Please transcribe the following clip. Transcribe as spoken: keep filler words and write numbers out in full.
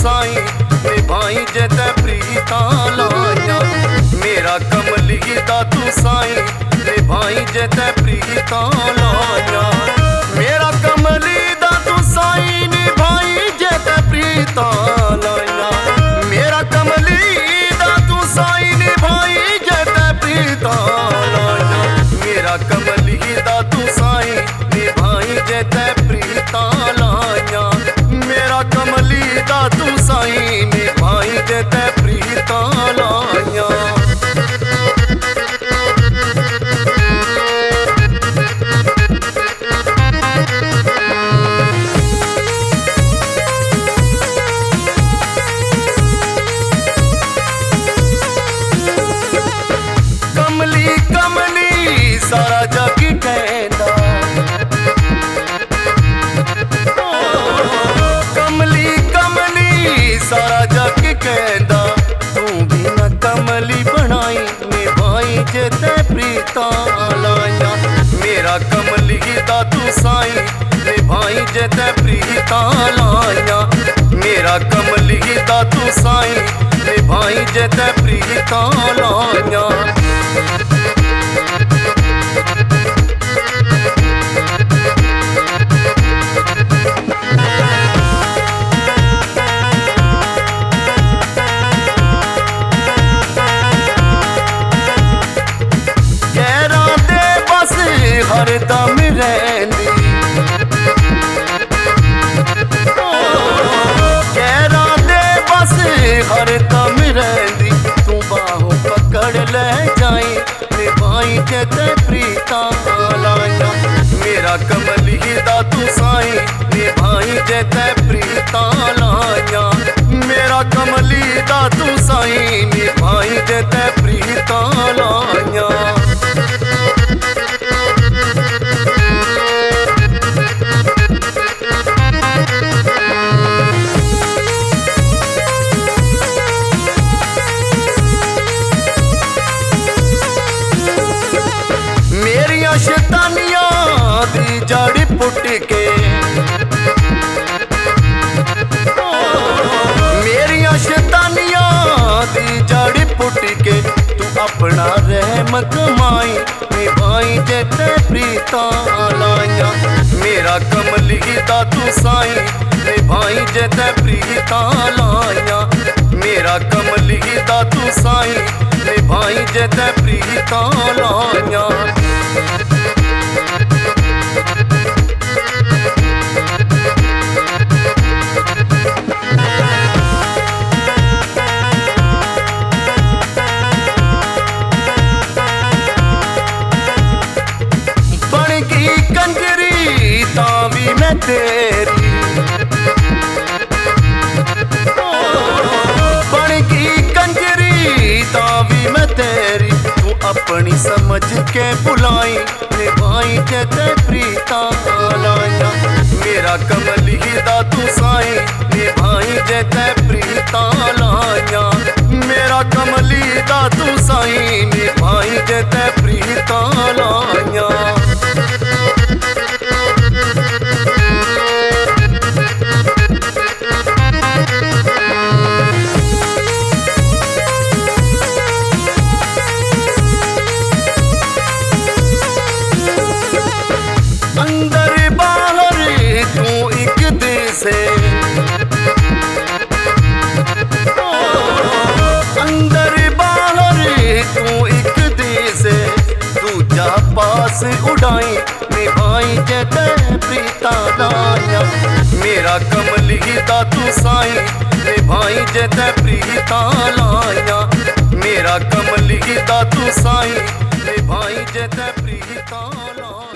साई निभाई जे ते प्रीता लाया। मेरा कमली दा तू साई निभाई जे ते प्रीता लाया। मेरा कमली दा तू साई निभाई जे ते प्रीता लाया। मेरा कमली दा तू साई निभाई जे ते प्रीता लाया। मेरा कमली दा तू साई निभाई जे ते प्रीता लाया। मेरा कमली दा तू साई निभाई जे ते प्रीता लाया। कमली कमली सारा जग कहंदा। कमली कमली सारा जग कहंदा। तू भी न कमली बनाई निभाई जे ते प्रीता लाया। मेरा कमली दा तू साई निभाई जे ते प्रीता लाया। मेरा कमली दा तू साई निभाई जे ते प्रीता लाया। हरदम रहंदी गैरा दे बस हरदम रहंदी। तू बाहों पकड़ ले जाई निभाई जे ते प्रीता लाया। मेरा कमली दा तू साई निभाई जे ते प्रीता लाया। मेरा कमली दा तू साई निभाई जे ते प्रीता लाया। शैतानियां दी जड़ी पुट के मेरिया शैतानियां दी जड़ी पुट के तू अपना रहम कमाई निभाई जे ते प्रीता लाया। मेरा कमली दा तू साई निभाई जे ते प्रीता लाया। मेरा कमली दा तू साई निभाई जे ते प्रीता लाया। तावी मैं तेरी बन गई कंजरी तावी मैं तेरी। तू अपनी समझ के बुलाई निभाई जे ते प्रीता लाया। मेरा कमली दा तू साई निभाई जे ते प्रीता लाया। मेरा कमली दा तू साई निभाई जे ते प्रीता लाया। अंदर बाहर तू एक दिसे अंदर बाहर तू एक दिसे। दूजा पास उड़ाई निभाई जे ते प्रीता लाया। मेरा कमली दा तू साई निभाई जे ते प्रीता लाया। मेरा कमली दा तू साई निभाई जे ते प्रीता लाया।